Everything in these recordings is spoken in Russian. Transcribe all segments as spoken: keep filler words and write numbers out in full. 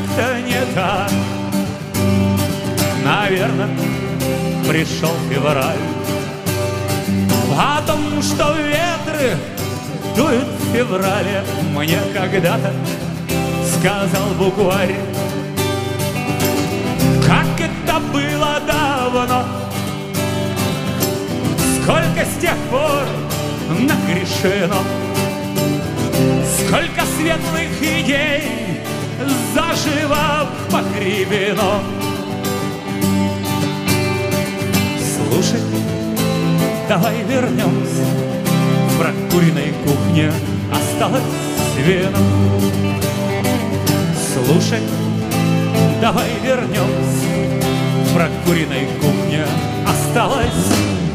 как-то не так. Наверное, пришел февраль. О том, что ветры дуют в феврале, мне когда-то сказал букварь. Как это было давно, сколько с тех пор нагрешено, сколько светлых идей заживо погребено. Слушай, давай вернемся, в прокуренной кухне осталось вино. Слушай, давай вернемся, в прокуренной кухне осталось.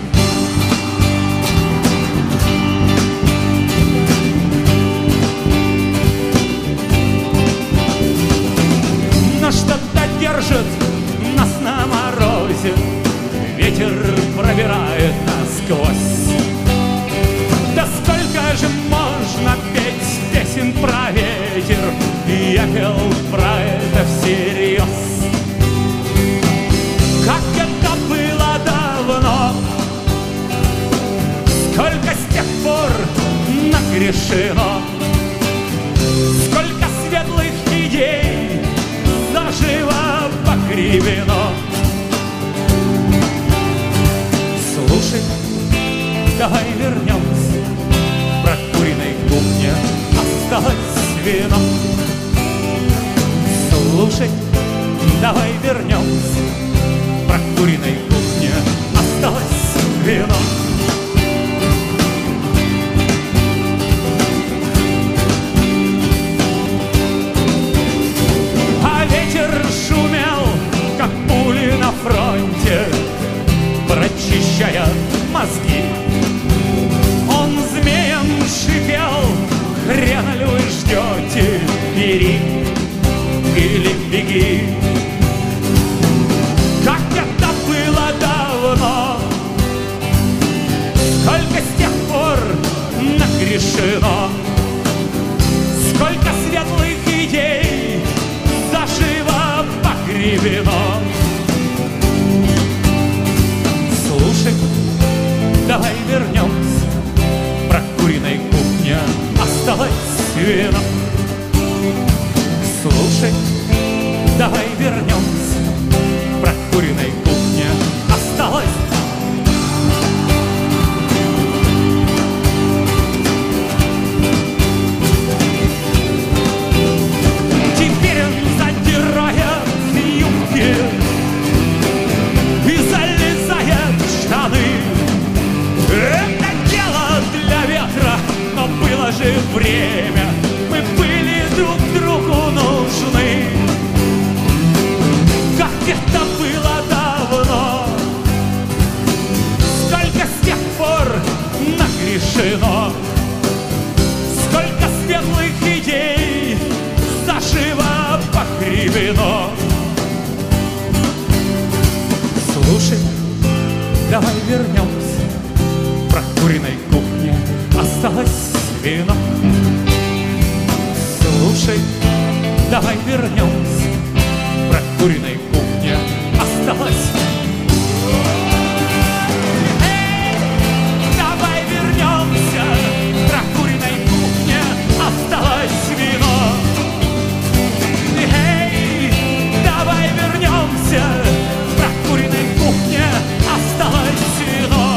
Но что-то держит нас на морозе, ветер пробирает насквозь. Да сколько же можно петь песен про ветер, я пел про это всерьез. Как это было давно, сколько с тех пор нагрешено, сколько светлых идей заживо погребено. Слушай, давай вернемся, в прокуренной кухне осталось вино. Слушай, давай вернемся, в прокуренной кухне осталось вино. А ветер шумел, как пули на фронте, прочищая мозги. Он змеем шипел: хрена ли вы ждете, бери или беги. Как это было давно, сколько с тех пор нагрешено, сколько светлых идей заживо погребено. Слушай, давай вернемся, в прокуренной кухне осталось вино. Слушай, давай вернемся, в прокуренной кухне осталось. Теперь он задирает юбки и залезает в штаны. Это дело для ветра, но было же время, мы были друг другу нужны. Как это было давно, сколько с тех пор нагрешено, сколько светлых идей заживо погребено. Слушай, давай вернемся, в прокуренной кухне осталось вино. Слушай, давай вернемся, в прокуренной кухне осталось. Эй, давай вернемся, в прокуренной кухне осталось вино. Эй, давай вернемся, в прокуренной кухне осталось вино.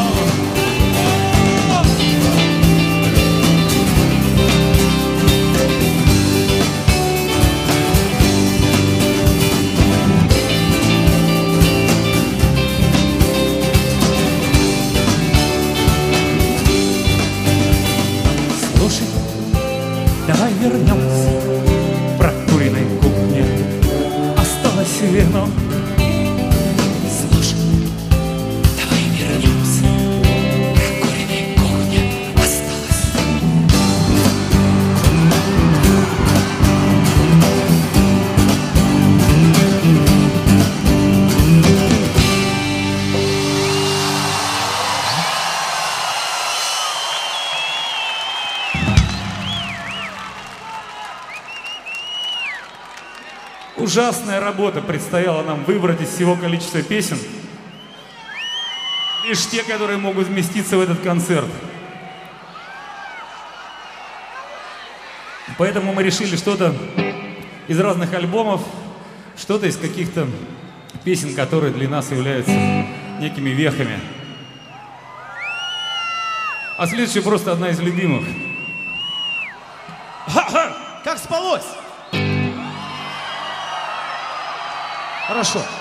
Ужасная работа предстояла нам выбрать из всего количества песен лишь те, которые могут вместиться в этот концерт. Поэтому мы решили что-то из разных альбомов, что-то из каких-то песен, которые для нас являются некими вехами. А следующая просто одна из любимых. Как спалось? Хорошо.